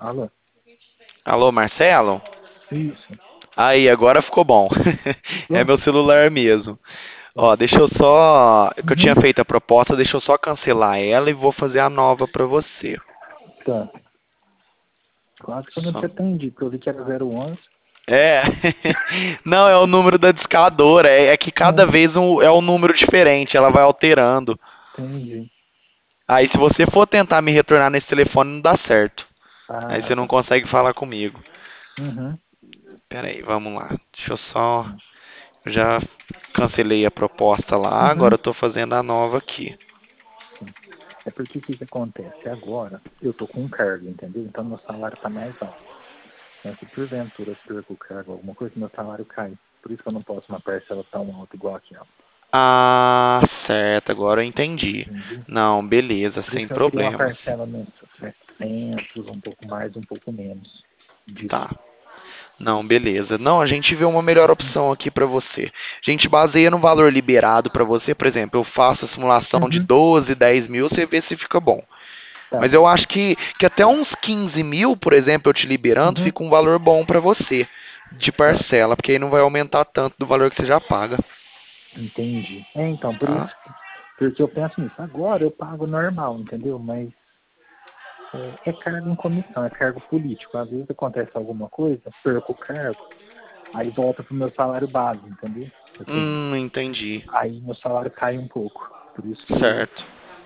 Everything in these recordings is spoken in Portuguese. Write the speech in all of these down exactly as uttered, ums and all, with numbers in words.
Alô? Alô, Marcelo? Isso. Aí, agora ficou bom. É Pronto. meu celular mesmo. Tá. Ó, deixa eu só. Que eu tinha Uhum. feito a proposta, deixa eu só cancelar ela e vou fazer a nova pra você. Tá. Quase que eu não te Só. atendi, porque eu vi que era zero onze. É. Não, é o número da discadora. É, é que cada Hum, vez um- é um número diferente, ela vai alterando. entendi. Aí, se você for tentar me retornar nesse telefone, não dá certo. Aí Ah, você não tá. consegue falar comigo. Uhum. Pera aí, vamos lá. Deixa eu só. Eu já cancelei a proposta lá, agora Uhum. eu tô fazendo a nova aqui. Sim. É porque o que, que acontece? Agora eu tô com um cargo, entendeu? Então meu salário tá mais alto. Mas se porventura eu perco o cargo, alguma coisa, meu salário cai. Por isso que eu não posso uma parcela tão alta igual aquela. Ah, certo, agora eu entendi. Entendi? Não, beleza, Por isso sem que eu queria uma problemas. parcela nos setecentos, um pouco mais, um pouco menos Tá. disso. Não, beleza. Não, a gente vê uma melhor opção aqui pra você. A gente baseia no valor liberado pra você, por exemplo, eu faço a simulação de Uhum. doze, dez mil, você vê se fica bom. Tá. Mas eu acho que, que até uns quinze mil, por exemplo, eu te liberando, Uhum. fica um valor bom pra você de Tá. parcela, porque aí não vai aumentar tanto do valor que você já paga, Entendi. É, então, por isso, tá? porque eu penso nisso. Agora eu pago normal, entendeu? Mas é, é cargo em comissão, é cargo político. Às vezes acontece alguma coisa, perco o cargo, aí volta pro meu salário base, entendeu? Assim, Hum, entendi. aí meu salário cai um pouco. Por isso que, Certo.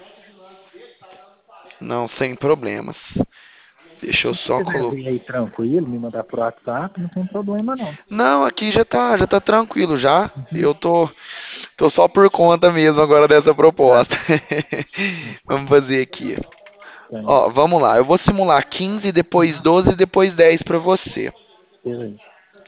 Não, sem problemas. Deixa eu se você só quiser colocar. ver aí tranquilo, me mandar pro WhatsApp, não tem problema não. Não, aqui já tá, já tá tranquilo já. Uhum. Eu tô, tô só por conta mesmo agora dessa Tá. proposta. Vamos fazer aqui. Tem. Ó, vamos lá. Eu vou simular quinze, depois Uhum. doze, depois dez pra você. Beleza.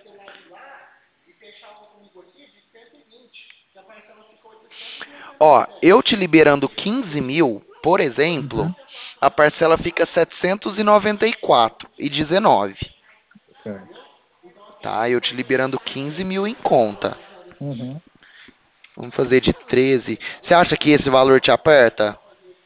Ó, eu te liberando quinze mil, por exemplo, Uhum. a parcela fica setecentos e noventa e quatro e dezenove, Certo. tá? Eu te liberando quinze mil em conta. Uhum. Vamos fazer de treze. Você acha que esse valor te aperta?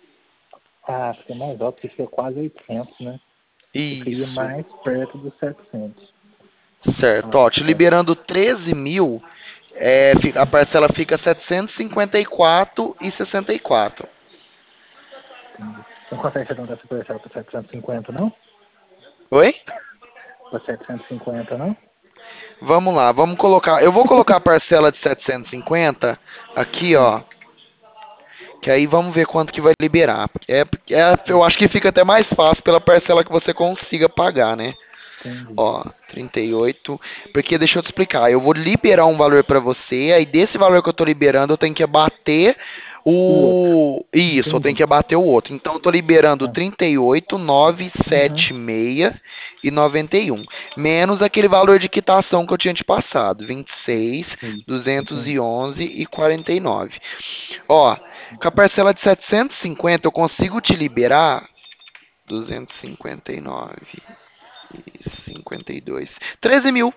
Ah, fica mais alto, porque fica quase oitocentos, né? Eu queria Isso. mais perto dos setecentos. Certo. Ah, Ó, te certo. liberando treze mil, é, fi- a parcela fica setecentos e cinquenta e quatro e sessenta e quatro. Entendi. Não consegue arredondar essa parcela para setecentos e cinquenta, não? Oi? Para setecentos e cinquenta, não? Vamos lá, vamos colocar. Eu vou colocar a parcela de setecentos e cinquenta aqui, Sim. ó. Que aí vamos ver quanto que vai liberar. É, é, eu acho que fica até mais fácil pela parcela que você consiga pagar, né? Entendi. Ó, trinta e oito. Porque deixa eu te explicar, eu vou liberar um valor pra você, aí desse valor que eu tô liberando, eu tenho que abater O outro. o. Isso, eu tenho Entendi. que abater o outro. Então eu tô liberando Tá. trinta e oito, novecentos e Uhum. setenta e seis e noventa e um. Menos aquele valor de quitação que eu tinha te passado. vinte e seis, Isso. duzentos e Entendi. onze e quarenta e nove. Ó, com a parcela de setecentos e cinquenta eu consigo te liberar duzentos e cinquenta e nove e cinquenta e dois. treze mil.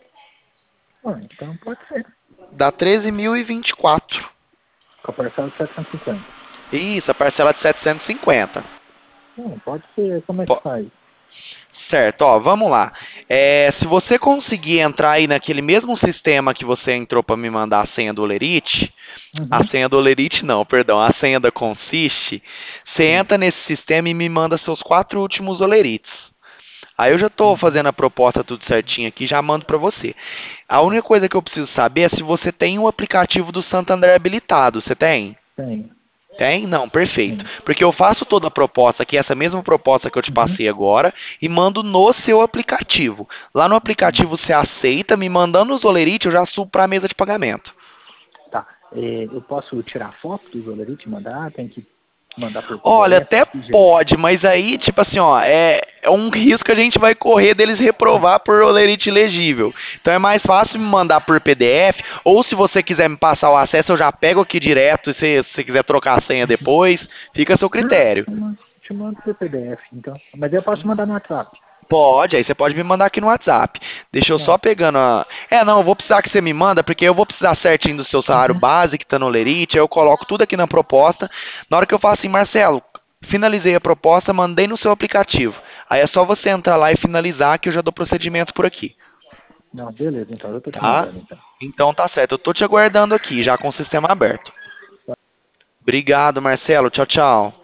Ah, então pode ser. Dá treze mil e vinte e quatro. Com a parcela de setecentos e cinquenta. Isso, a parcela de setecentos e cinquenta. Não, pode ser. Como é que Po- faz? Certo, ó, vamos lá. É, se você conseguir entrar aí naquele mesmo sistema que você entrou para me mandar a senha do Olerite, a Uhum. senha do Olerite não, perdão, a senha da Consiste, você Sim. entra nesse sistema e me manda seus quatro últimos Olerites. Aí eu já estou Uhum. fazendo a proposta tudo certinho aqui, já mando para você. A Tá. única coisa que eu preciso saber é se você tem o aplicativo do Santander habilitado. Você tem? Tem. Tem? Não, perfeito. Tem. Porque eu faço toda a proposta aqui, essa mesma proposta que eu te Uhum. passei agora, e mando no seu aplicativo. Lá no Entendi. aplicativo você aceita, me mandando os olerite, eu já subo para a mesa de pagamento. Tá. É, eu posso tirar foto do Isolerite e mandar? Tem que mandar por Olha, P D F? até De que jeito? pode, mas aí, tipo assim, ó, é, é um risco que a gente vai correr deles reprovar por olerite ilegível. Então é mais fácil me mandar por P D F, ou se você quiser me passar o acesso, eu já pego aqui direto, e se você quiser trocar a senha depois, fica a seu Não, critério. te mando, te mando por P D F, então. Mas eu posso mandar no WhatsApp. Pode, aí você pode me mandar aqui no WhatsApp. Deixa eu só Tá. pegando a. É, não, eu vou precisar que você me manda, porque eu vou precisar certinho do seu salário Uhum. base que tá no Lerite, aí eu coloco tudo aqui na proposta. Na hora que eu falo assim, Marcelo, Finalizei a proposta, mandei no seu aplicativo. Aí é só você entrar lá e finalizar que eu já dou procedimento por aqui. Não, beleza, então eu tô te Tá? mandando, então. Então tá certo. Eu tô te aguardando aqui, já com o sistema aberto. Obrigado, Marcelo. Tchau, tchau.